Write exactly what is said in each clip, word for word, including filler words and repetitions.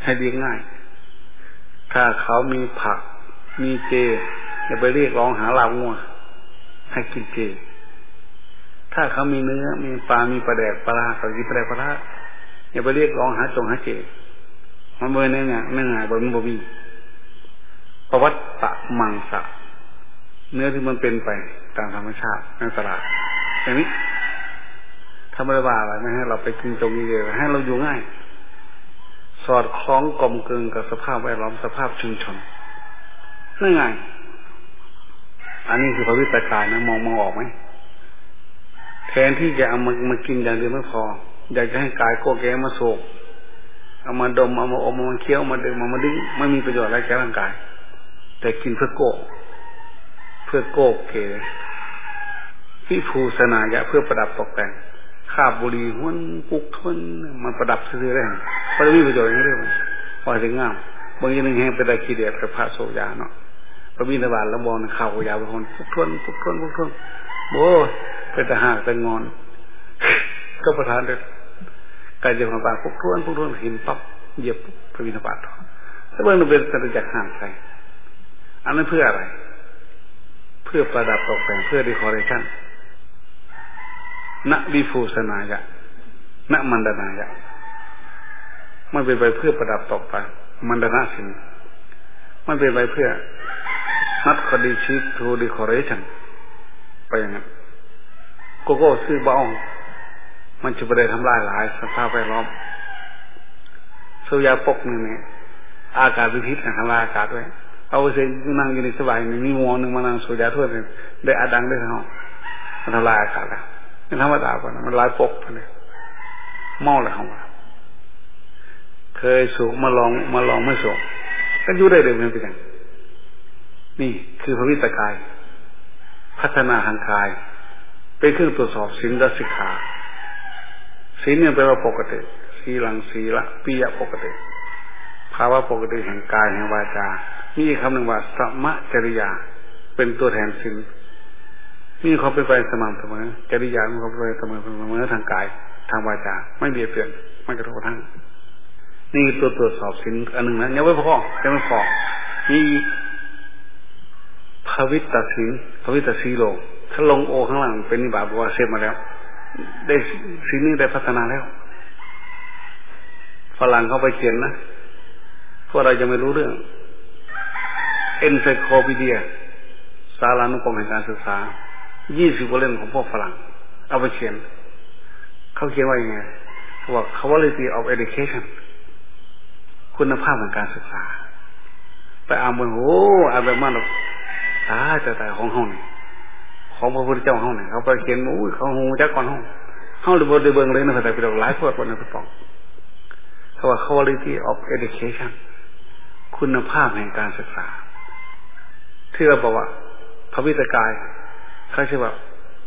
ให้เลี้ยงง่ายถ้าเขามีผักมีเจอย่าไปเรียกร้องหาลาบงัวให้กินเจถ้าเขามีเนื้อมีปลามีปลาแดกปลาเขากินปลาแดกปลาอย่าไปเรียกร้องหาจงหาเจมันเมื่อเนี่ยเนี่ยเนื้อหายบนบมีประวัติตะมังสะเนื้อที่มันเป็นไปตามธรรมชาติในตลาดอย่างนี้ทำอะไรบ้าอะไรไม่ให้เราไปกินตรงนี้เลยให้เราอยู่ง่ายสอดคล้องกลมกลืนกับสภาพแวดล้อมสภาพชุมชนนั่นไงอันนี้คือพระวิตรกายนะมองมองออกไหมแทนที่จะเอามามากินอย่างเดียวไม่พออยากจะให้กายโก้แก้มาโศกเอามาดมเอามาอมเอามาเคี้ยวมาดึงมามาดึงไม่มีประโยชน์อะไรแก่ร่างกายแต่กินเพื่อโก้เพื่อโก้เก๋พิภูสนายะเพื่อประดับตกแต่งข้าบุรีห้วนปุกทนมันประดับซื้อได้เพราะมีประโยชน์อย่างเรื่องพอถึงงามบางอย่างหนึ่งแห่งเป็นตะคีเดียดกับพระโสยาเนาะพระบิณฑบาตแล้วมองข่าวยาวเป็นคนปุกทนปุกทนปุกทนโอ้เป็นตะหากตะงอนก็ประทานเด็ดการจะมาปาปุกทนปุกทนหินปั๊บเหยียบพระบิณฑบาตถ้าเบื้องต้นเป็นสัจจะห่างไกลอันนั้นเพื่ออะไรเพื่อประดับตกแต่งเพื่อดีคอเรชั่นณวิภูสนายะณมันดนายะมันเป็นไปเพื่อประดับตกแต่งมันดนาสินมันเป็นไปเพื่อนัดคดีชีพทูดีคอเรชั่นไปอย่างนั้นโกโก้ซื้อบ้องมันจะไปได้ทำลายหลายสภาพแวดล้อมโซยาปกหนึ่งเนี่ยอากาศพิษนะทำลายอากาศด้วยเอาเสียงนั่งอยู่ในสบายมีมองหนึ่งมานั่งโซยาทั่วเลยได้อาดังได้ทั้งห้องมันทำลายอากาศแล้วมันธรรมดาป่ะมันลายปกไปเลยเมาเลยเขาว่าเคยสูงมาลองมาลองไม่สูงก็อยู่ได้เลยมันเป็นอย่างนี่คือพระวิตรกายพัฒนาทางกายเป็นเครื่องตรวจสอบศีลและสิกขาศีลเนี่ยแปลว่าปกติศีลังศีละปิยะปกติภาวะปกติแห่งกายแห่งวาจามีคำหนึ่งว่าสมจริยาเป็นตัวแทนศีลมีความเป็นไปสม่ำเสมอจริยามีความเป็นไปเสมอเสมอทางกายทางวาจาไม่เบียดเบียนไม่กระทบกระทั่งนี่ตัวตรวจสอบศีลอันหนึ่งนะยังไม่พอยังไม่พอมีภวิตตศีลภวิตตศีโลถ้าลงโอข้างหลังเป็นนิบาตบอกว่าเสร็จมาแล้วได้ศีลนี้ได้พัฒนาแล้วฝรั่งเขาไปเขียนนะพวกเราจะไม่รู้เรื่องเอ็นไซโคลปีเดียสารานุกรมแห่งการศึกษายี่สิบกว่าเล่มของพวกฝรั่งเอาไปเขียนเขาเขียนว่าอย่างไงเขาบอก quality of education คุณภาพของการศึกษาไปอ่านมันโอ้อ่านแบบมันแบบตาแต่แต่ของห้องนี่ของพระพุทธเจ้าห้องนี่เขาไปเขียนโอ้ยเขาหูจักก่อนห้องห้องเดือบเดือเบิงเลยนะแต่ไปดอกหลายพวดวันนั้นไปฟ้องเขาว่า quality of education คุณภาพแห่งการศึกษาที่เราบอกว่าพระวิตรกายเขาชื่อว่า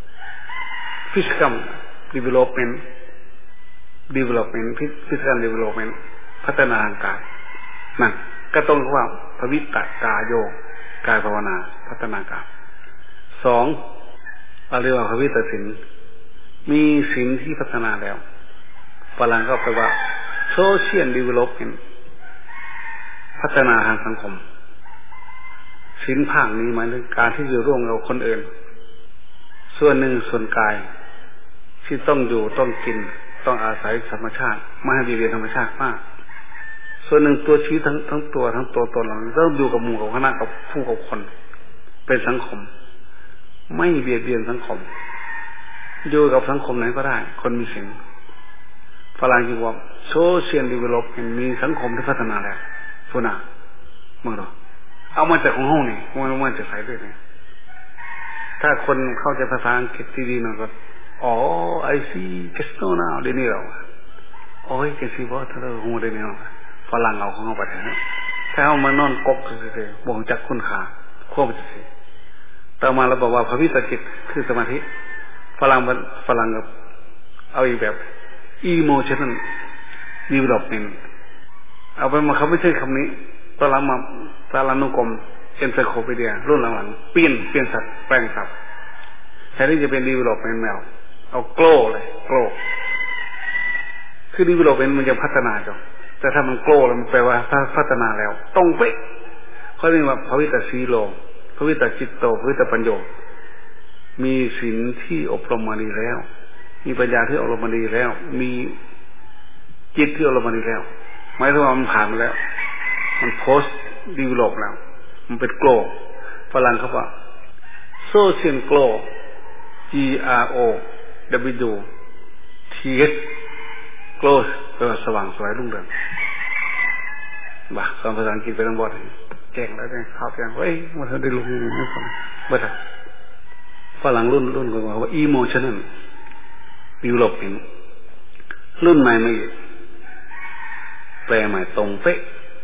physical development development physical development พัฒนาทางกายนั่นก็ต้องว่าพระวิตรกายโยกายภาวนาพัฒนากายสองเรียกว่าพระวิตรศีลมีศีลที่พัฒนาแล้วฝรั่งก็แปลว่า social development พัฒนาทางสังคมศีลภาคนี้หมายถึงการที่อยู่ร่วมกับคนอื่นส่วนหนึ่งส่วนกายที่ต้องอยู่ต้องกินต้องอาศัยธรรมชาติไม่ให้เบียดเบียนธรรมชาติมากส่วนหนึ่งตัวชีวิตทั้งทั้งตัวทั้งตัวตนเราต้องอยู่กับหมู่กับคณะกับผู้กับคนเป็นสังคมไม่เบียดเบียนสังคมอยู่กับสังคมไหนก็ได้คนมีศีลฝรั่งจึงว่า social development มีสังคมที่พัฒนาแล้วส่วนน่ะมึงหรอเอามาจากของห้องนี่มันมาจากสายด้วยเนี่ยถ้าคนเข้าใจภาษาอังกฤษที่ดีหน่อยก็อ๋อไอซีเกสโนนาเดี๋ยวนี้เราโอ้ยเกสิบอถ้าเราหูเดี๋ยวนี้ฝรั่งเอาของเขาไปแทนถ้าเอามานอนกกเฉยๆบ่งจากคุณค่าควบจะสิต่อมาเราบอกว่าพระวิตรจิตคือสมาธิฝรั่งฝรั่งกับเอาอีกแบบ emotional development เอาไปมาเขาไม่ใช่คำนี้ตอนหลังมาสารานุกรมเอ็นไซโคลปีเดียรุ่นหลังๆเปลี่ยนเปลี่ยนสัตว์แปลงสัตว์แทนที่จะเป็นดีเวลลอปเมนต์แมวเอาโกลเลยโกลคือดีเวลลอปเมนต์มันจะพัฒนาจ้ะแต่ถ้ามันโกรธมันแปลว่าพัฒนาแล้วตรงเป๊ะเขาเรียกว่าภวิตสีโลภวิตจิตโตภวิตปัญโยมีศีลที่อบรมมาดีแล้วมีปัญญาที่อบรมมาดีแล้วมีจิตที่อบรมมาดีแล้วหมายถึงว่ามันผ่านมาแล้วมันโพสต์ดีเวลลอปแล้วมันเป็นโกรธฝรั่งเขาว่าโซเชียลโกรธ G R O W T S โกรธแปลว่าสว่างสวยรุ่งเรืองบ้าสอนภาษาอังกฤษไปทั้งหมดแก่งแล้วเนี่ยข้าวแกงเฮ้ยมันได้ลุงนี่ฟังบ้าฝรั่งรุ่นรุ่นก็ว่า emotional development รุ่นใหม่ไม่แปลใหม่ตรงเป๊ะ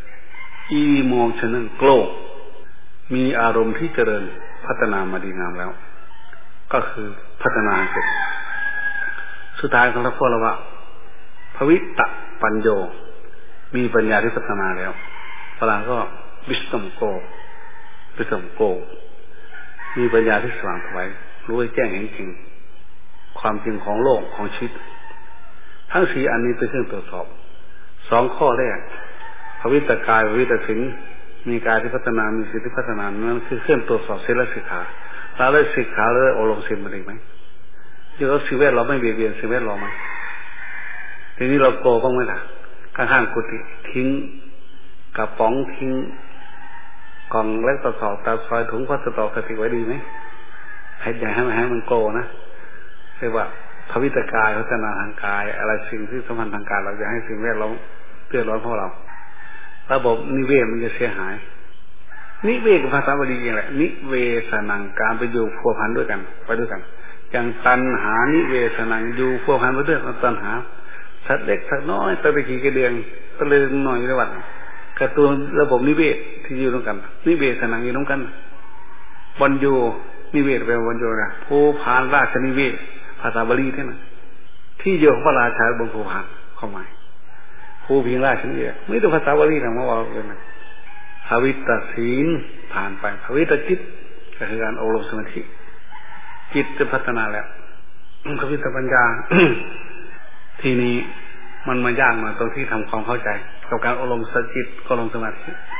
emotional grow มีอารมณ์ที่เจริญพัฒนามาดีงามแล้วก็คือพัฒนาเสร็จสุดท้ายของเราพวกเราว่าภวิตปัญโยมีปัญญาที่พัฒนาแล้วฝรั่งก็ wisdom grow wisdom grow มีปัญญาที่สว่างไสวรู้แจ้งเห็นจริงความจริงของโลกของชีวิตทั้งสี่อันนี้เป็นเครื่องตรวจสอบสองข้อแรกภวิตกายภวิตศีลมีกายที่พัฒนามีศีลที่พัฒนานั้นคือเครื่องตรวจสอบศีลและสิกขาเราได้สิกขาแล้วอบรมศีลมาดีไหมที่เขาสิ่งแวดล้อมไม่เบียดเบียนสิ่งแวดล้อมไหมทีนี้เราโกบ้างไหมล่ะข้างๆกุฏิทิ้งกระป๋องทิ้งกล่องเล็กตะกอกตาซอยถุงพลาสติกกระติกไว้ดีไหมให้ใหญ่ให้มันให้มันโกนะเรียกว่าภวิตกายพัฒนาทางกายอะไรสิ่งที่สัมพันธ์ทางกายเราจะให้สิ่งแวดล้อมเตือนร้อนพวกเราระบบนิเวศมันจะเสียหายนิเวศภาษาบาลีอย่างไรนิเวศนังการไปอยู่พัวพันด้วยกันไปด้วยกันอย่างตัณหานิเวศนังอยู่พัวพันไปด้วยกันตัณหาสัตว์เล็กสัตว์น้อยตะไปขี่กระเดืองตะลึงหน่อยในวัดกระตุ้นระบบนิเวศที่อยู่ร่วมกันนิเวศนังอยู่ร่วมกันบรรยูนิเวศแปลว่าบรรยูนะภูพานราชนิเวศภาษาบาลีเท่านั้นที่อยู่ของพระราชาบนภูพานเข้ามาภูพิงราชนิเวศไม่ต้องภาษาบาลีนะมาว่าเลยนะภวิตศีลผ่านไปภวิตจิตก็คือการอบรมสมาธิจิตจะพัฒนาแล้วภวิตปัญญา ทีนี้มันมายากมาตรงที่ทำความเข้าใจกับการอบรมสจิตอบรมสมาธิ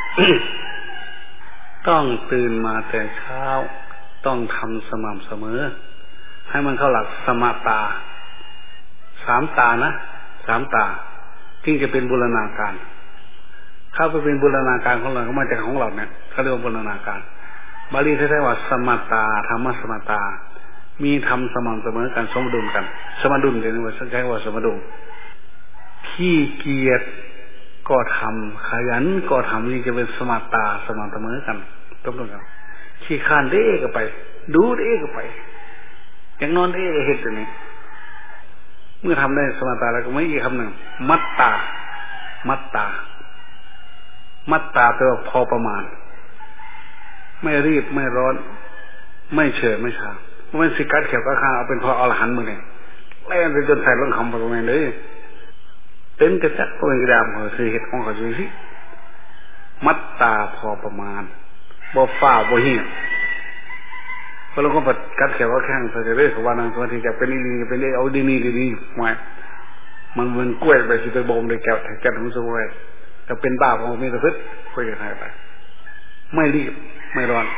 ต้องตื่นมาแต่เช้าต้องทำสม่ำเสมอให้มันเข้าหลักสมาตาสามตานะสามตาที่จะเป็นบูรณาการเข้าไปเป็นบูรณาการของเราก็มาจากของเราเนี่ยเขาเรียกว่าบูรณาการบาลีแท้ๆว่าสมาตาธรรมสมาตามีธรรมสม่ำเสมอกันสมดุลกันสมดุลเรียกว่าใช้ว่าสมดุลขี้เกียจก็ทำขยันก็ทำนี่จะเป็นสมาตาสม่ำเสมอกันสมดุลกันขี้ข้านเด้ก็ไปดูเด้ก็ไปอย่างนอนเด้เห็ดอย่างนี้เมื่อทำได้สมาตาแล้วก็ไม่อีกคำหนึ่งมัตตามัตตามัตตาแปลว่าพอประมาณไม่รีบไม่ร้อนไม่เฉยไม่ช้าไม่สิกัดเขียวก็ข้าเอาเป็นพออรหันต์มือเนี่ยแล่นไปจนใส่ลงคำประมาณเลยเป็นกระจัดตัวกระดามเหรอคือเหตุของเขาจริงสิมัตตาพอประมาณบ่ฟ้าบ่เหี้ยพอเราก็ปัดกัดเขียวก็แข้งไปเรื่อยๆเขาว่านั่งสมาธิจะเป็นนี่นี่เป็นนี่เอาดีนี่ดีนี่มามันมันกล้วยไปสิไปบ่มเลยแก้วแก้วของสวยจะเป็นบ้าของมีแต่พึ่งคุยกันให้ไปไม่รีบไม่ร้อน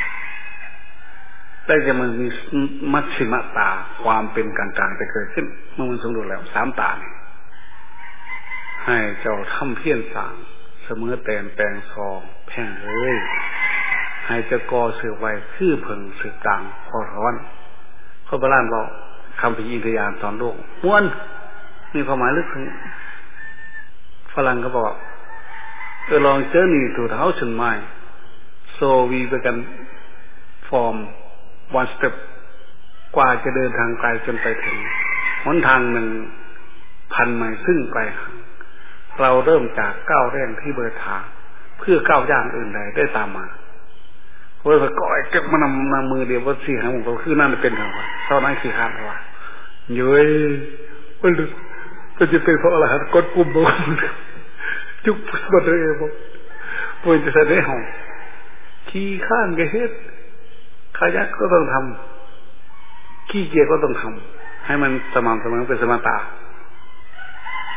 ได้จะมันมีมัชฌิมตาความเป็นกลางๆจะเกิดขึ้นเมื่อมันสมดุลแล้วสามตาเนี่ยให้เจ้าทำเพี้ยนสางเสมอแตนแปลงซองแพ่งเลยให้เจ้ากอเสือไว้คือเพิ่งสือกลางพอร้อนเขาบาลานบอกคำพิจิตรยานตอนโลกม้วนมีความหมายลึกถึงฝรั่งก็บอกa long journey to the house and mind so we began from one step กว่าจะเดินทางไกลจนไปถึงหนทางหนึ่งพันไมล์ซึ่งไกลห่างเราเริ่มจากก้าวแรกที่เบิดทางเพื่อก้าวย่างอื่นใดได้ตามมาเพราะว่าก็ไอ้เก็บมานำนำมือเดียวว่าสี่หางของเราคือนั่นเป็นทางว่าเท่านั้นคือขาดว่าเย้ยมันก็จะเป็นเพราะอะไรครับกดปุ่มบอกจุกบดเลยบอกป่วยจะแสดงห้องขี้ข้านก็เฮ็ดขยันก็ต้องทำขี้เกียจก็ต้องทำให้มันสม่ำเสมอเป็นสมถะ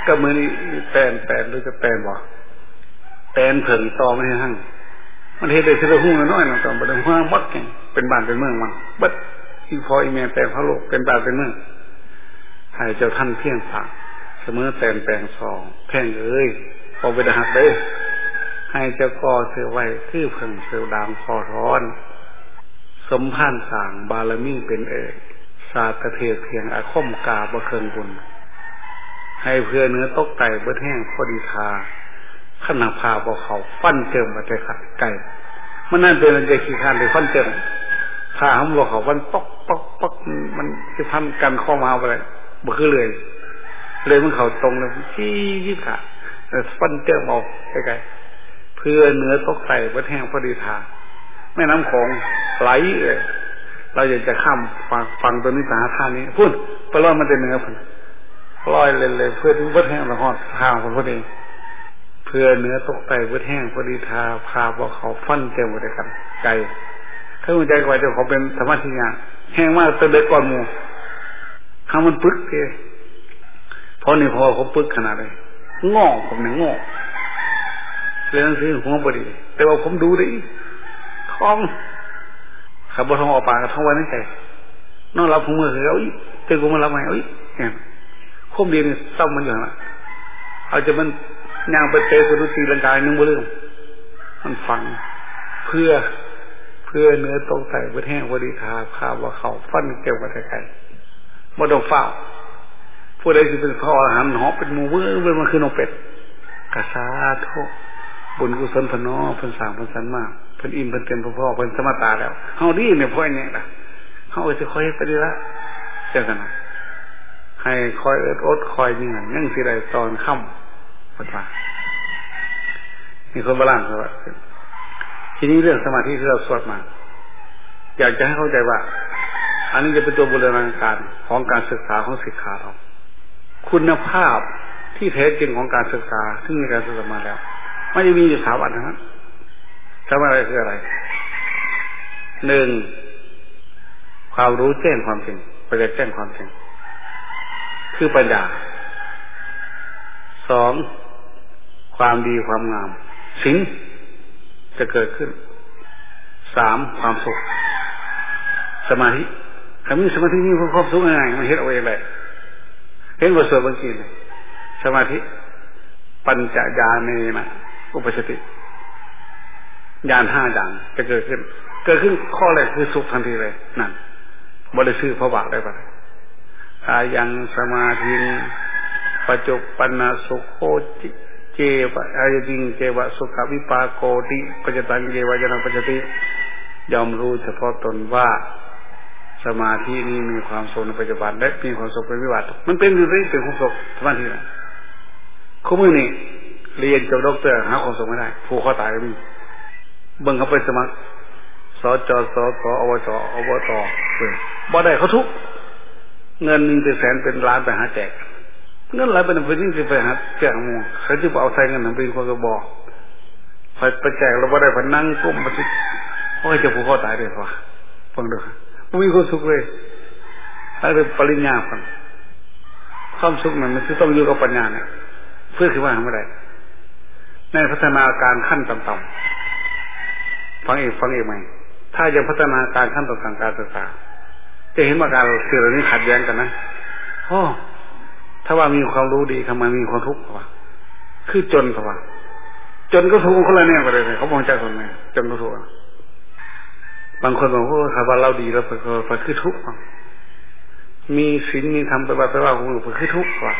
ก็มือนี่แปลนแปลนหรือจะแปลนบ่แปลนเผิงตอไม่ให้หั่งมันเฮ็ดได้ทีละหู้น้อยๆตอนบ่ได้ฮู้บักแก่เป็นบ้านเป็นเมืองมันบัดอีพออีแม่แต่พระโลกเป็นบ้านเป็นเมืองให้เจ้าท่านเพียงฝากเสมอแปลนแปลงซองแพ่งเอ้ยพอไปหักเด้ให้เจ้าก่อเสือไว้คือเพิ่งเสือดามคอร้อนสมภารสร้างบารมีเป็นเอกศาสตร์เทศเพียงอาคมกาบ่เคิงบุญให้เพื่อเนื้อตกไก่เบิดแห้งพอดีทาขนาพาบ่เขาฟันเจิมมาแต่ไก่มันนั่นเป็นอะไรขี้ข้านเลยฟันเจิมถ้าเขาบอกเขาฟันปอกปอกปอกมันจะพันกันข้อมาอะไรบ่คือเลยเลยมันเขาตรงเลยชี้ยี่ขาฟันเจิมออกไก่เพื่อเนื้อตกไก่เบิดแห้งพอดีทาแม่น้ำของไหลเลยเราอยากจะข้ามฟังฟังตัวนี้สาท่านี้พูดไปลอยมันจะเนื้อพันลอยเลยเลยเพื่อที่เบิดแห้งละหอดทางคนพอดีเพื่อเนื้อตกไก่เบิดแห้งพอดีทาพาบอกเขาฟันเต็มหมดเลยกันไก่ถ้ามันใจกว่าจะเขาเป็นธรรมะที่งานแห้งมากตัวเด็กก่อนหมูข้ามันปึ๊กเลยเพราะนี่พอเขาปึ๊กขนาดเลยงอกผมเนี่ยงอกเรื่องซื้อหัวบดีแต่ว่าผมดูดิท้องขับบทองออกปากกับท้องวันนี้ใช่นอกรับผมมือคือเอาอีเจอกูมารับไงเอาอีเนี่ยควบเรียนเศร้ามันอย่างละเอาจะมันย่างไปเตะสุรุตีลังกายนึงบ่เรื่องมันฟังเพื่อเพื่อเนื้อตรงใส่บดแห้งบดีทาข้าวว่าเขาฟันเกี่ยวกับไก่บ่ต้องเฝ้าผู้ใดที่เป็นพ่ออาหารหอเป็นหมูเว้ยมันคือนกเป็ดกระซาโทบุญกุศลพนอเพิ่นสร้างเพิ่นสรรมากเพิ่นอิ่มเพิ่นเต็มพ่อเพิ่นสมตาแล้วเฮาดีเนี่ยพ่อเนี่ยล่ะเฮาจะคอยปฏิละจังซั่นน่ะให้คอยอดอดคอยนี่ยังสิได้ตอนค่ำเพิ่นว่ามีคนโบราณเขาว่าทีนี้เรื่องสมาธิที่เราสวดมาอยากจะให้เข้าใจว่าอันนี้จะเป็นตัวบูรณาการของการศึกษาของศิกขาเราคุณภาพที่แท้จริงของการศึกษาที่มีการศึกษามาแล้วไม่ได้มีอยู่สามอันนะครับสามอันอะไรคืออะไรหนึ่งความรู้แจ้งความจริงปัญญาแจ้งความจริงคือปัญญาสองความดีความงามศีลจะเกิดขึ้นสามความสุขสมาธิถ้ามีสมาธิมีความสุขง่ายๆมันเห็นเอาเองเลยเห็นบทสวดบางทีเลยสมาธิปัญจญาเนนะอุปสติญาณห้าอย่างจะเกิดขึ้นเกิดขึ้นข้อแรกคือสุขทันทีเลยนั่นบริสุทธิ์พระบาทได้ปะอายังสมาธิปัจจุปันนาสุโคจิเจวะอายติงเจวะสุขวิปาโกติปัจจตังเจวะยานปัจจติยอมรู้เฉพาะตนว่าสมาธินี้มีความสุขในปัจจุบันและมีความสุขเป็นวิบัติมันเป็นอยู่เรื่อยเป็นความสุขสมาธินะคู่มือนี่เรียนจบด็อกเตอร์หาความสุขไม่ได้ผูกคอตายก็มีเบิ่งเขาไปสมัครสจสสอบจอบตเลยบ่ได้เขาทุกเงินหนึ่งเป็นแสนเป็นล้านไปหาแจกเงินหลายเป็นเป็นยิ่งไปหาแจกหมู่เขาจะเอาใส่เงินเป็นคนก็บอกไปไปแจกเราบ่ได้ไปนั่งก้มมาที่เพราะจะผูกคอตายเลยว่ะฟังดูไม่มีความสุขเลยถ้าเป็นปริญญาฟังความสุขนั้นมันคือต้องอยู่กับปัญญาเนี่ยเพื่อคือว่าทำไม่ได้ในพัฒนาการขั้นต่ำๆฟังอีกฟังอีกไหมถ้ายังพัฒนาการขั้นต่างๆการศึกษาจะเห็นว่าการสื่อเหล่านี้ขัดแย้งกันนะโอ้ถ้าว่ามีความรู้ดีทำไมมีความทุกข์วะคือจนกว่าจนก็ทุกข์คนละแนวกันเลยเขามองใจคนไหนจนก็ทุกข์บางคนบอกว่าถ้าว่าเราดีแล้วไปคือทุกข์มีศีลมีธรรมไปว่าไปว่าของไปคือทุกข์กว่า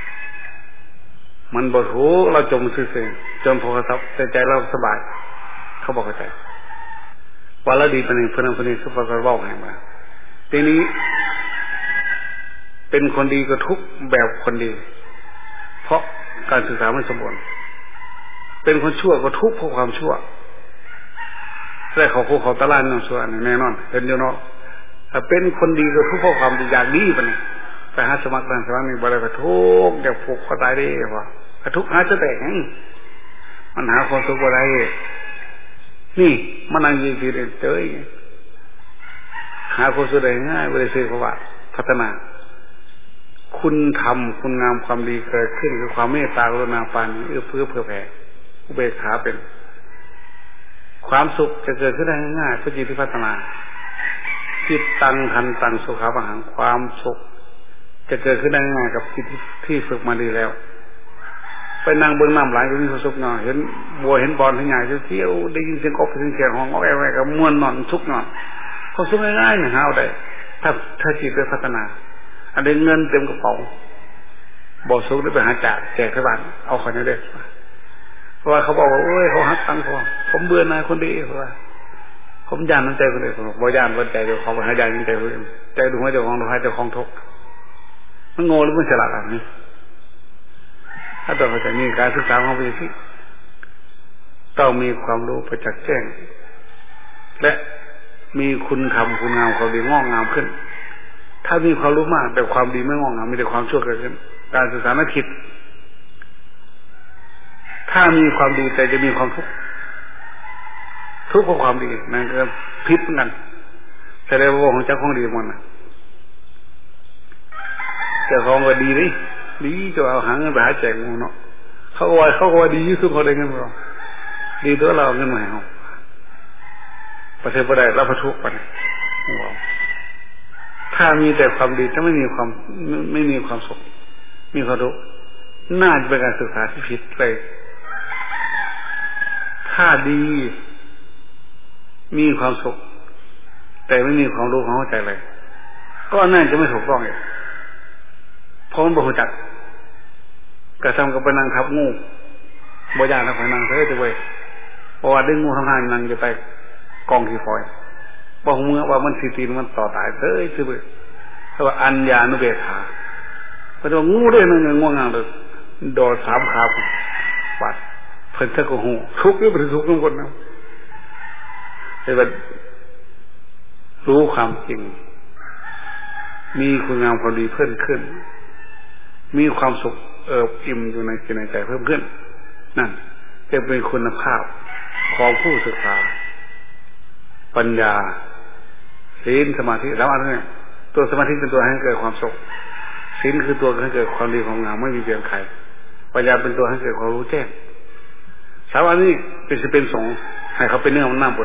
มันบ่ถูกเราจมซื่อๆจนพอครับแต่ใจเราสบายเขาบอกเข้าใจว่าเราดีเป็นหนึ่งเพื่อนคนนี้เขาบอกว่าให้มาทีนี้เป็นคนดีก็ทุกแบบคนดีเพราะการศึกษาไม่สมบูรณ์เป็นคนชั่วก็ทุกเพราะความชั่วแต่เขาเขาเขาตะล่านนั่งชั่วแน่นอนเป็นอยู่เนาะถ้าเป็นคนดีก็ทุกเพราะความดีอยากดีไปเนี่ยไปหาสมัครนั่นสมัครนี่บ่ได้ก็ทุกอยากผูกคอตายได้ว่ะกระทุกหาจะแตกมันหาความสุขอะไรนี่มันนั่งยืนยืนเจอหาความสุขได้ง่ายบริสุทธิ์เพราะว่าพัฒนาคคุณธรรมคุณงามความดีเกิดขึ้นคือความเมตตากรุณาปราณีเอื้อเฟื้อเผื่อแผ่อุเบกขาเป็นความสุขจะเกิดขึ้นได้ง่ายๆเพราะจิตที่พัฒนาจิตตังทันตังสุขาปหังความสุขจะเกิดขึ้นได้ง่ายกับจิตที่ฝึกมาดีแล้วไปนั่งเบื้องน้ำไหลก็มีความสุขเนาะเห็นบัวเห็นบอลเห็นใหญ่เที่ยวได้ยินเสียงกบเสียงเสียงห้องอ้อยแววกับม้วนนอนทุกนอนเขาสุขง่ายๆเนี่ยหาเอาได้ถ้าถ้าจิตได้พัฒนาอันนี้เงินเต็มกระเป๋าบ่สุขได้ไปหาจ่าแจกให้บ้านเอาคนนี้ได้เพราะว่าเขาบอกว่าโอ้ยเขาหักตังค์ผมผมเบื่อนายคนดีเพราะว่าผมย่านน้ำใจคนอื่นผมบ่ย่านคนใจเดียวของหายใจน้ำใจคนอื่นใจดูให้เจ้าของดูให้เจ้าของทุกข์มันโง่หรือมันฉลาดอะไรนี่ถ้าต้องเข้าใจนี่การศึกษาของวิธีต้องมีความรู้ประจักษ์แจ้งและมีคุณธรรมคุณงามความดีงอกงามขึ้นถ้ามีความรู้มากแต่ความดีไม่งอกงามมีแต่ความชั่วเกิดขึ้นการศึกษาไม่ผิดถ้ามีความดีแต่จะมีความทุกข์ทุกข์เพราะความดีนั่นก็ผิดเหมือนกันแสดงว่าของเจ้าของดีมันนะเจ้าของก็ดีดิดีจะเอาหาเงินไปหาแจกงูเนาะเขาก็ว่าเขาก็ว่าดียิ่งสุดเขาได้เงินเราดีตัวเราเงินมาให้เขาประเทศประเทศเราประทุกข์ไปถ้ามีแต่ความดีจะไม่มีความไม่มีความสุขมีความทุกข์น่าจะเป็นการศึกษาที่ผิดเลยถ้าดีมีความสุขแต่ไม่มีความรู้ความเข้าใจเลยก็น่าจะไม่ถูกต้องอีกเพราะมันบ่รู้จักกระทำกับไปนั่งทับงูบ่ยากทับไปนั่งเท่จะเว้ยเพราะว่าดึงงูทั้งห้านั่งจะไปกองขี้ฝอยบอกเมื่อว่ามันสีตีนมันต่อตายเฮ้ยคือเลยเพราะว่าอัญญานุเบกขาเพราะว่างูด้วยนั่งง่วงงางเลยโดดสามขาปัดเพิ่นเท่ากับหูทุกข์หรือเป็นทุกข์ทุกคนนะแต่ว่ารู้ความจริงมีคุณงามความดีเพิ่มขึ้นมีความสุขเอิบอิ่มอยู่ในจิตในใจเพิ่มขึ้นนั่นจะเป็นคุณภาพของผู้ศึกษาปัญญาศีลสมาธิแล้วอันนี้ตัวสมาธิเป็นตัวให้เกิดความสุขศีลคือตัวให้เกิดความดีความงามไม่มีเพียงใครปัญญาเป็นตัวให้เกิดความรู้แจ้งสามอันนี้เป็นจะเป็นสงฆ์ให้เขาเป็นเนื้อมันหน้าบน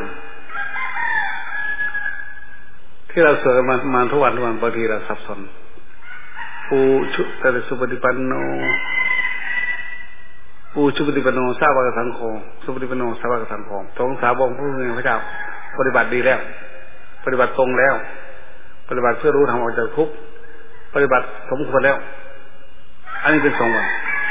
ที่เราสวดมามาทุกวันทุกวันบางทีเราสับสนปูชุแต่สุปฏิปันโนปูชุปฏิปันโนสาวกสังโฆสุปฏิปันโนสาวกสังโฆสงฆ์สาวกผู้มีพระเจ้าปฏิบัติดีแล้วปฏิบัติตรงแล้วปฏิบัติเพื่อรู้ทางออกจากทุกข์ปฏิบัติสมควรแล้วอันนี้เป็นสองวัน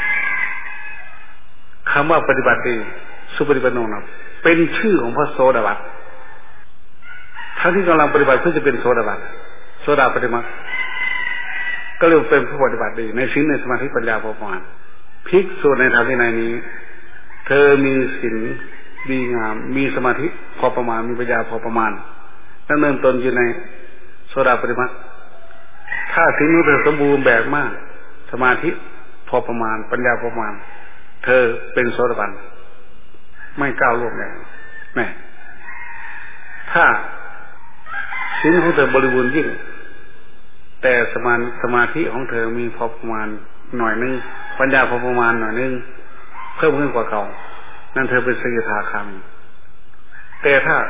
คำว่าปฏิบัติดีสุปฏิปันโนนะเป็นชื่อของพระโสดาบันทั้งที่กำลังปฏิบัติเพื่อจะเป็นโสดาบันโสดาปฏิมาก็เรียกเป็นผู้ปฏิบัติดีในศีลในสมาธิปัญญาพอประมาณภิกษุในธรรมวินัยนี้เธอมีศีลดีงามมีสมาธิพอประมาณมีปัญญาพอประมาณดำเนินตนอยู่ในโสดาปฏิมาถ้าศีลเธอสมบูรณ์แบบมากสมาธิพอประมาณปัญญาพอประมาณเธอเป็นโสดาบันไม่ก้าวล่วงเลยแม่ถ้าศีลของเธอบริบูรณ์ยิ่งแต่สมาสมาธิของเธอมีพอประมาณหน่อยนึงปัญญาพอประมาณหน่อยนึงเพิ่มขึ้นกว่าเก่านั่นเธอเป็นสกิทาคามีแต่ถ้า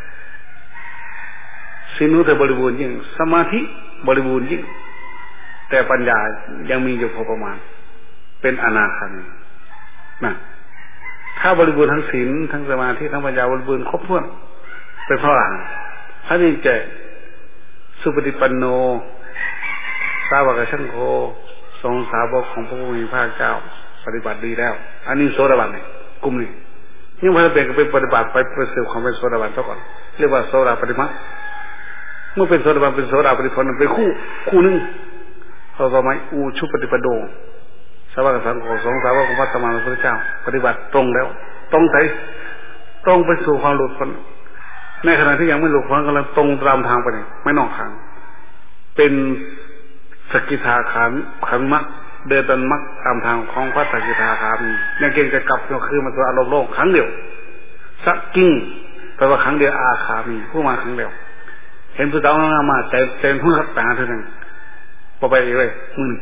ศีลของเธอบริบูรณ์ยิ่งสมาธิบริบูรณ์ยิ่งแต่ปัญญายังมีอยู่พอประมาณเป็นอนาคามีนะถ้าบริบูรณ์ทั้งศีลทั้งสมาธิทั้งปัญญาบริบูรณ์ครบถ้วนเป็นพระอรหันต์พระนี่เจสุปฏิปันโนสาวกสังโฆทรงสาวกของพระผู้มีพระเจ้าปฏิบัติดีแล้วอันนี้โสดาบันเนี่ยกลุ่มนี้ยิ่งพระเป็นก็เป็นปฏิบัติไปประเสริฐความเป็นโสดาบันเท่าก่อนเรียกว่าโสดาปฏิมาเมื่อเป็นโสดาบันเป็นโสดาปฏิผลเป็นคู่คู่นึงเขาก็หมายอูชุปฏิปันโนสาวกสังโฆทรงสาวกของพระสัมมาสัมพุทธเจ้าปฏิบัติตรงแล้วตรงใจตรงไปสู่ความหลุดพ้นในขณะที่ยังไม่หลุดพ้นกำลังตรงตามทางไปเนี่ยไม่นอกทางเป็นสกิทาคามขันมักเดินตามมักตามทางของพระสกิทาคามียังเก่งจะกลับก็คือมาตัวอารมณ์โลกครั้งเดียวสักกิ้งแปลว่าครั้งเดียวอาคามีผู้มาครั้งเดียวเห็นผู้สาวงามมาใจใจพุ่งรับตาเท่านั้นพอไปเลยมือ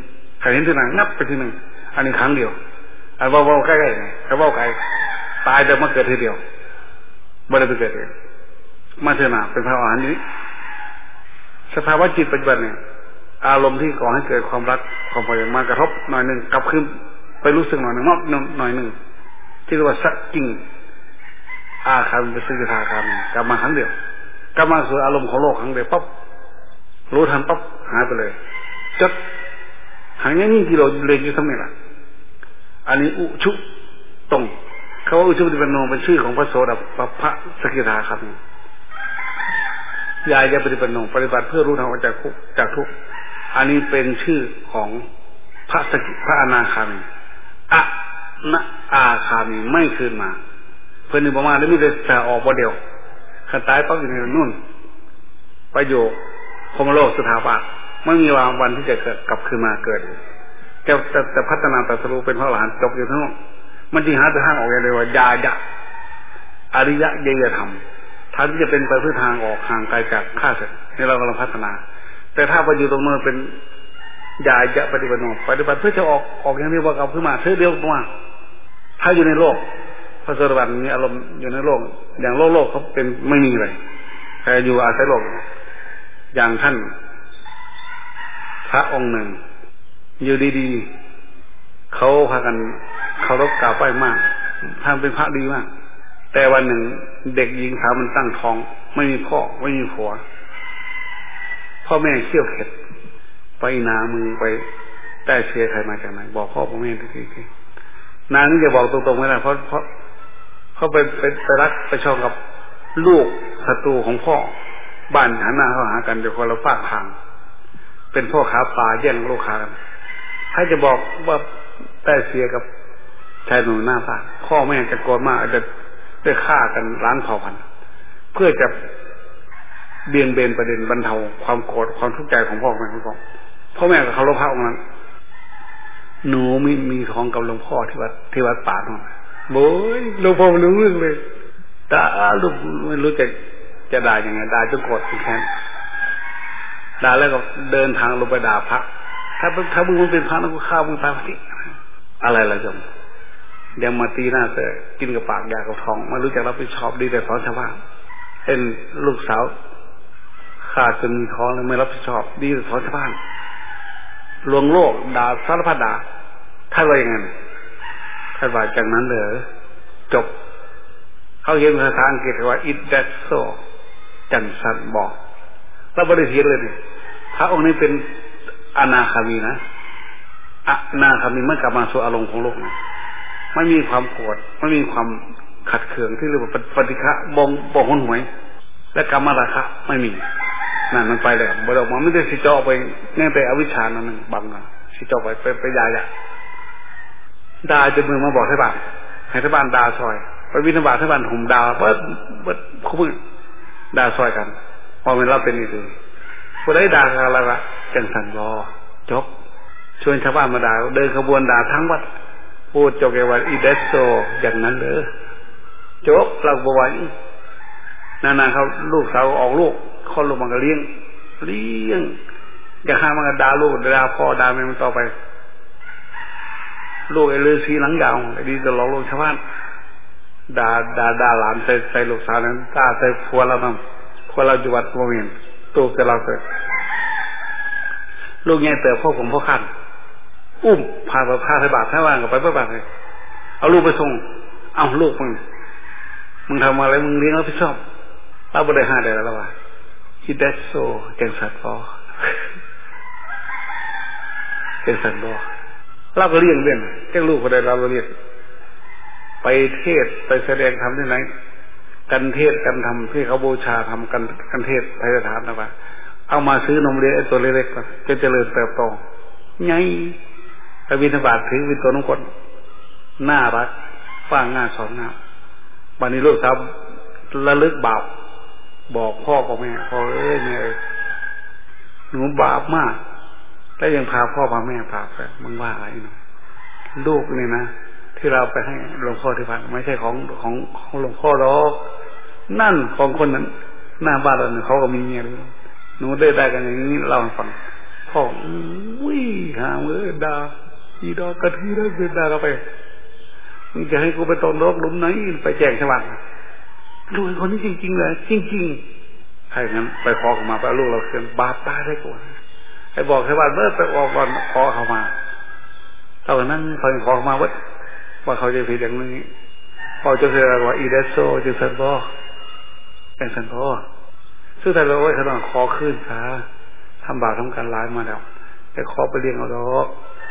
รเห็นที่ไหนงับไปที่หนึ่งอันนี้ครั้งเดียวอันว่าว่าใกล้ๆไงเขาว่าไกลตายแต่มาเกิดทีเดียวไม่ได้ไปเกิดเองมาเถนาเป็นพระอรหันต์นี้สภาวะจิตปัจจุบันเนี่ยอารมณ์ที่ก่อให้เกิดความรักความพอใจมากระทบหน่อยหนึ่งกลับขึ้นไปรู้สึกหน่อยหนึ่งงอกหน่อยหนึ่งที่เรียกว่าสักกิ่งอาคารเป็นสิ่งที่ทาคารกลับมาครั้งเดียวกลับมาสู่อารมณ์ของโลกครั้งเดียวปั๊บรู้ทันปั๊บหายไปเลยจัดหายงี้นี่ที่เราเรียนอยู่ทั้งนี้แหละอันนี้อุชุตรงเขาว่าอุชุปฏิปันโนเป็นชื่อของพระโสดาพระสกิทาคามียายจะปฏิปันโนปฏิบัติเพื่อรู้ทางออกจากทุกข์จากทุกข์อันนี้เป็นชื่อของพระสกิพระอนาคามีอะนะอาคามีไม่คืนมาเพื่อนหนึ่งประมาณแล้วมีแต่จะออกบ่เดียวขันตายปั๊บอยู่ในนู่นประโยคโคมโลกสถาบันไม่มีวันวันที่จะเกิดกลับคืนมาเกิดจะจะจะพัฒนาตรัสรู้เป็นพระอรหันต์จบอยู่ทั้งหมดมันที่หาแต่ทางออกอย่างเดียวว่ายายะอริยะเยยธรรมทางที่จะเป็นไปเพื่อทางออกห่างไกลจากข้าศึกนี่เรากำลังพัฒนาแต่ถ้าไปอยู่ตรงนั้นเป็นยายะปฏิบัติโนปฏิบัติเพื่อจะออกออกอย่างนี้ว่ากลับขึ้นมาเธอเดียวมาถ้าอยู่ในโลกพระโสดาบันมีอารมณ์อยู่ในโลกอย่างโลกโลกเขาเป็นไม่มีเลยแต่อยู่อาศัยโลกอย่างท่านพระองค์หนึ่งอยู่ดีๆเขาพากันเคารพกราบไหว้มากท่านเป็นพระดีมากแต่วันหนึ่งเด็กหญิงสาวมันตั้งท้องไม่มีพ่อไม่มีผัวพ่อแม่เขี่ยวเข็ดไปนามือไปได้เชียร์ใครมาจากไหนบอกพ่อบอกแม่ทีทีนางนี่จะบอกตรงๆไม่ได้เพราะเพราะเขาไปไปไปรักไปชอบกับลูกศัตรูของพ่อบ้านหันหน้าเข้าหากันเดี๋ยวคนละฝากทางเป็นพ่อขาปลาแย่งลูกค้ากันถ้าจะบอกว่าได้เสียกับชายหนุ่มหน้าฟ้าพ่อแม่จะโกรธมากอาจจะได้ฆ่ากันล้างเผ่าพันธุ์เพื่อจะเบี่ยงเบนประเด็นบรรเทาความโกรธความทุกข์ใจของพ่อแม่ของพ่อพ่อแม่กับเขาลบพระองค์นั้นหนูมีมีท้องกับหลวงพ่อที่วัดที่วัดป่าตรงนั้นโว้ยหลวงพ่อไม่รู้เรื่องเลยด่าลูกไม่รู้จะจะด่ายังไงด่าจนโกรธจนแค้นด่าแล้วก็เดินทางลงไปด่าพระถ้าถ้ามึงมันเป็นพระนั่นกูฆ่ามึงตายทีอะไรล่ะจมยังมาตีหน้าเสือกินกับปากยากับท้องไม่รู้จักรับผิดชอบดีแต่สอนชาวบ้านเห็นลูกสาวขาดจนมีท้องแล้วไม่รับผิดชอบดีแต่สอนชาวบ้านลวงโลกด่าสารพัดด่าท่านว่าอย่างไงท่านว่าจากนั้นเลยจบเขาเขียนภาษาอังกฤษว่า it that so จันสันบอกเราบริเทียนเลยนี่พระองค์นี้เป็นอนาคามีนะอนาคามีไม่กลับมาสู่อารมณ์ของโลกนะไม่มีความโกรธไม่มีความขัดเคืองที่เรียกว่าปฏิฆะบงบงหนหวยและกรรมราคะไม่มีนั่นมันไปเลยบริออกมาไม่ได้สิจ่อไปแน่แต่อวิชชานั่นนึงบังนะสิจ่อไปไปไปยายะด่าจะมือมาบอกให้บ้านให้ที่บ้านด่าซอยไปวินาบาทที่บ้านหุ่มด่าเบิดเบิดคู่มือด่าซอยกันพอเป็นรับเป็นอีกทีพอได้ด่าอะไรวะจังสันรอจบชวนชาวบ้านมาด่าเดินขบวนด่าทั้งวัดพูดจบแกว่าอีเดสโซอย่างนั้นเลยจบเราบอกว่านานาเขาลูกสาวออกลูกคนลูกมันก็เลี้ยงเลี้ยงอย่าข้ามันก็ด่าลูกด่าพ่อด่าแม่มันต่อไปลูกไอ้ฤาษีหลังยาวไอ้ดีจะหลอกลูกชาวบ้านด่าด่าด่าหลานใส่ใส่ลูกสาวนั้นด่าใส่ผัวเราทำผัวเราจุวัดโมเมนตัวจะเราเกิดลูกไงเติบพ่อผมพ่อขันอุ้มพาไปพาไปบาดท่าว่างกับไปเพื่อบาดเลยเอาลูกไปส่งเอาลูกมึงมึงทำอะไรมึงเลี้ยงแล้วพี่ชอบเราไม่ได้ห้าเดือนแล้วว่ะฮิดเดสโซเจงสัตว์บอเจงสัตว์บอเราก็เลี้ยงเลี้ยงเจ้าลูกคนใดเราก็เลี้ยงไปเทศไปแสดงธรรมที่ไหนกันเทศกันทำที่เขาบูชาทำกันกันเทศไทยฐานนะว่าเอามาซื้อนมเลี้ยงไอ้ตัวเล็กๆจะเจริญเติบโตไงพระวินบาตถือวินตัวน้องคนน่ารักฟังง่าสอนง่าวันนี้ลูกสาวระลึกบาปบอกพ่อบอกแม่พ่อเอ้ยแม่หนูบาปมากแต่ยังพาพ่อพาแม่พาไปมึงว่าอะไรเนาะลูกนี่นะที่เราไปให้หลวงพ่อที่พักไม่ใช่ของของของหลวงพ่อหรอกนั่นของคนนั้นหน้าบ้านเราเนี่ยเขาก็มีเมียด้วยหนูได้ได้กันอย่างนี้เล่าให้ฟังพห้องวิ่งหาเมื่อดาอีดอกกระทือได้เป็นดาเราไปมึงจะให้กูไปตกนรกหลุมไหนไปแจ้งชาวบ้านลูกคนนี้จริงๆเลยจริงๆใช่งั้นไปขอเขามาไปลูกเราเกินบาปตายได้กว่าไอ้บอกชาวบ้านเมื่อไปออกก่อนขอเขามาตอนนั้นเขาขอเขามาว่าว่าเขาจะผิดอย่างนี้พอจะเจออะไรว่าอีเดโซจะสันพ่อเป็นสันพ่อซึ่งแต่เราไว้ขนาดขอขึ้นขาทำบาปทำการร้ายมาแล้วแต่ขอไปเลี้ยงเอาดอก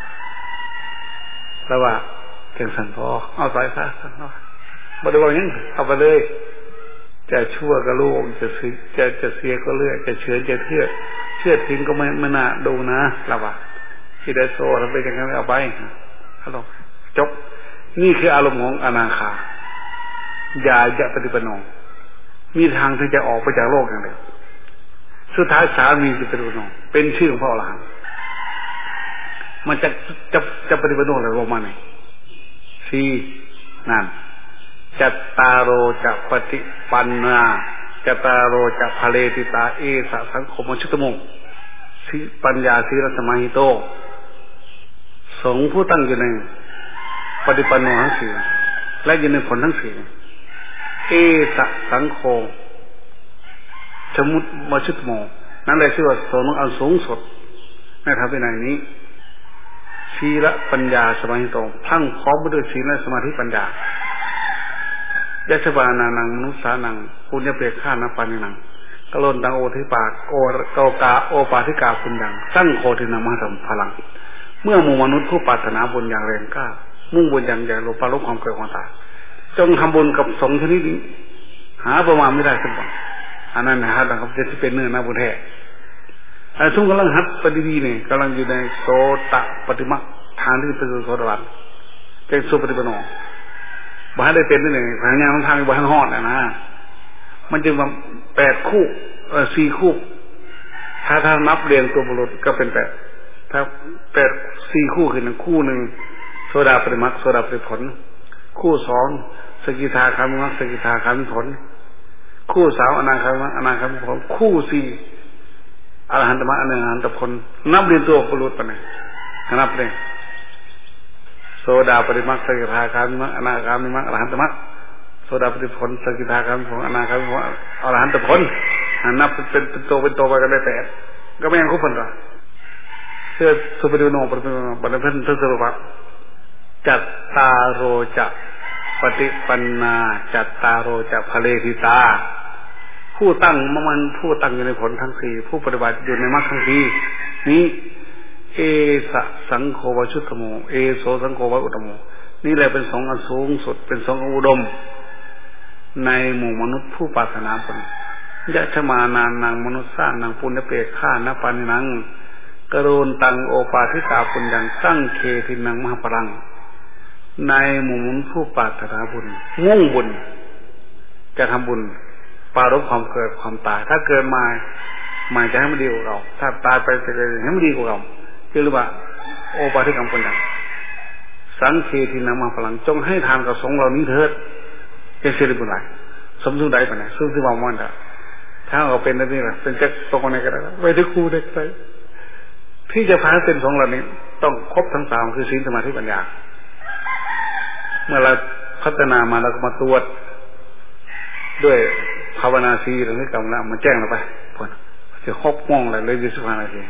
แล้วว่าเป็นสันพ่อเอาสายซะสันพ่อบริวารยังเอาไปเลยจะชั่วก็ลูกจะซื้อจะจะเสียก็เลือดจะเฉือนจะเทื่อเชื่อทิ้งก็ไม่ไม่น่าดูนะเราว่าอีเดโซทำไปอย่างนั้นเอาไปฮัลโหลจบนี่คืออารมณ์ของอนาคาอย่าจะปฏิปโนมีทางที่จะออกไปจากโลกอย่างเดียวสุดท้ายสามีจะปฏิปโนเป็นชื่อของพ่อหลานมันจะจะจะปฏิปโนอะไรลงมาไหนสี่นั่นจัตตารโรจะปฏิปันนาจัตตารโรจะภเลติตาเอสะสังคมชุตโมสิปัญญาสีรัสมาหิโตสงฆ์ผู้ตั้งอยู่ในปฏิปันโนทั้งสี่และอยู่ในผลทั้งสี่เอสะสังโฆชมุตมชุตโมนั่นแหละชื่อว่าสงฆ์อันสูงสุดในธรรมวินัยนี้ศีลปัญญาสมาหิโตทั้งพร้อมไปด้วยศีลและสมาธิปัญญายัชบานานังมนุษสานังปุญญเปกขานาปานินังกโลนตังโอทิปากโอโกกาโอปาทิกาปุญญังสร้างโคตินามาธรรมพลังเมื่อหมู่มนุษย์ผู้ปรารถนาบุญอย่างแรงกล้ามุ่งบุญอย่างใหญ่ลงปาลบความเกิดความตายจงทำบุญกับสงฆ์ชนิดนี้หาประมาณไม่ได้สักวันอันนั้นนะฮะแต่เขาจะเป็นเนื้อนาบุญแท้ไอ้ทุ่งกำลังฮัดปฏิดีเนี่ยกำลังอยู่ในโสตปฏิมาทางที่เป็นโสตวันเป็นสุปฏิปโนบ้านได้เป็นนี่เลยทางงานทางบ้านหอดนะนะมันจึงมาแปดคู่เออสี่คู่ถ้าถ้านับเรียงตัวบุรุษก็เป็นแปดถ้าแปดสี่คู่คือหนึ่งคู่หนึ่งโซดาปริมักโซดาปริผลคู่สองสกิทาคามิมักสกิทาคามิผลคู่สาวอนาคามิมักอนาคามิผลคู่สี่อรหันตมรรคอรหันตผลนับเรียงตัวบุรุษไปไหนนับเลยโซดาปริมักสกิทาคามิมักอนาคามิมักอรหันตมรรคโซดาปริผลสกิทาคามิผลอนาคามิผลอรหันตผลนับเป็นเป็นตัวเป็นตัวไปกันได้แปดก็ไม่ยังครบผลหรอเชื่อสุปฏิโนปฏิโนปฏิเพิ่นทศวรรษจัตตาโรจะปฏิปันนาจัตตาโรจะภเลทิตาผู้ตั้งมันผู้ตั้งอยู่ในผลทั้งสี่ผู้ปฏิบัติอยู่ในมรรคทั้งสี่นี้เอสะสังโฆวชุตโมเอโสสังโฆวอุตโมนี่แหละเป็นสองอันสูงสุดเป็นสองอุดมในหมู่มนุษย์ผู้ปรารถนาผลยะชมานานนางมนุษย์สร้างนางปุญญเปกข้านาปานินังกโรนตังโอปาทิกาปุญญังสร้างเคทินังมหาพลังในหมู่มนุษย์ผู้ปรารถนาบุญมุ่งบุญจะทำบุญปรารภความเกิดความตายถ้าเกิดมาหมายจะให้มันดีกว่าเราถ้าตายไปจะให้มันดีกว่าเราคือเรียกว่าโอปาทิกาปุญญังสังเคทินังมหาพลังจงให้ทานกับสงฆ์เหล่านี้เถิดเป็นสิริบุญหลายสมสุขใดปะเนี่ยซึ่งที่ว่ามันถ้าเราเป็นนั่นนี่แหละเป็นจักรตรงไหนก็ได้ไว้ที่ครูได้ใครที่จะพาเป็นของเรานี้ต้องครบทั้งสามคือศีลสมาธิปัญญาเมื่อเราพัฒนามาเราก็มาตรวจด้วยภาวนาสีหรือนิกรรมแล้วมาแจ้งเราไปพอจะครบม่องอะไรเลยยี่สิบห้านาที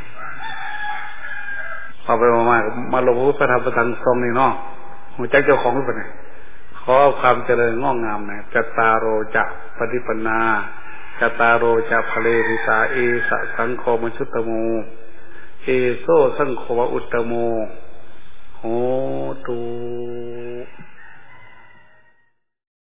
พอไปมามามาลงพระธรรมประทังทรงนี่เนาะหัวใจเจ้าของรู้ปะเนี่ยขอความเจริญงอกงามนะจัตตาโรจะปฏิปันนาจัตตาโรจะภเลทิตาเอสะสังโฆมชุตโมเอโซสังโฆวอุตตโมโหตู